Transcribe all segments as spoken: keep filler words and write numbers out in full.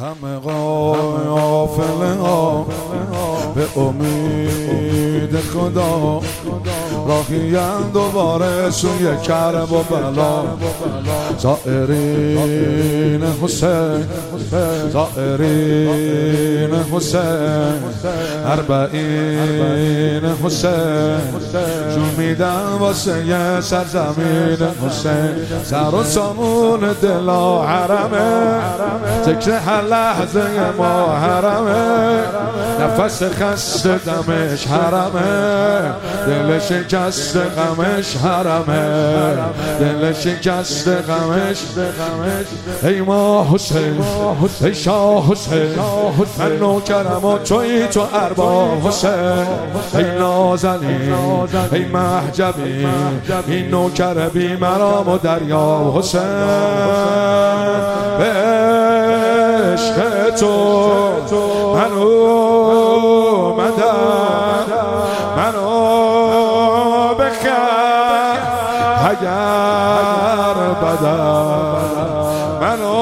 همه قافله ها به امید خدا راهیان دوباره سوی کرب و بلا. زائرین حسین زائرین حسین اربعین حسین جومیدن واسه یه سرزمین حسین. سر و سامون دلا حرمه ذکر هر لحظه ما حرمه. نفس خسته دمش حرمه دل شکست غمش حرمه دل شکست غمش. ای ما حسین ای شاه حسین من نوکرم و تویی تو ارباب حسین. ای نازنین ای محجبی این نوکر بی مرام و دریاب حسین. به عشق تو من اومدم منو بخر اگر بدم منو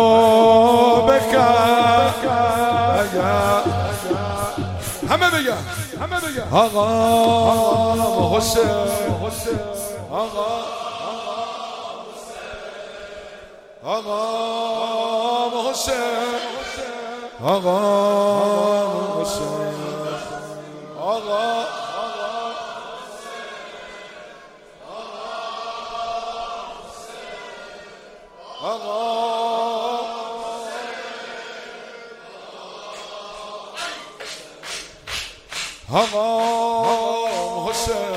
بخر اگر. همه بگم همه بگم آقا حسین آقا آقا حسین آقا حسین آقا آقا آقا حسین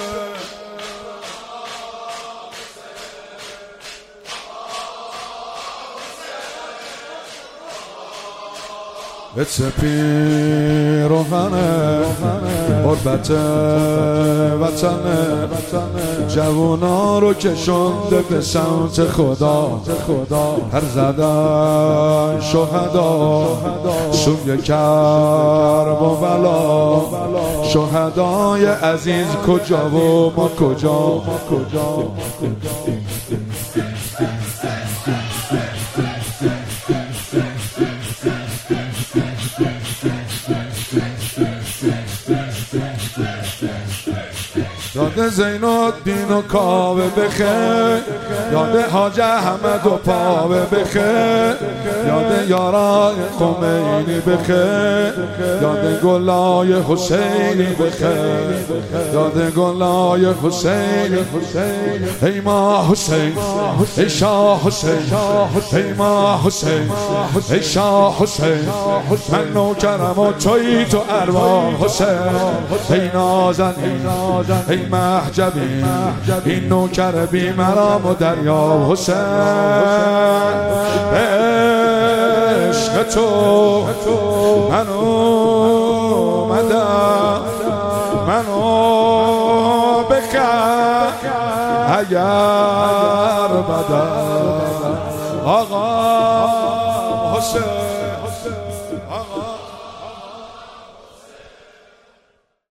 ات پیروهنه غربت وطنه جوونا رو کشونده به سمت خدا. هر زدن شهدا سوی کرب و بلا. شهدای عزیز کجا و ما کجا. یاد زینالدین و کاوه بخیر یاد حاج احمد و پاوه بخیر یاد یارای خمینی بخیر یاد گلای حسینی بخیر یاد گلای حسینی. ای ما حسین ای شاه حسین ای ما حسین ای شاه حسین من نوکرم و تویی تو ارواح حسین. ای نازنین ای محجبی این نوکر بی مرام و دریاب حسین. عشق تو من اومدم منو بخر اگر بدم آقا حسین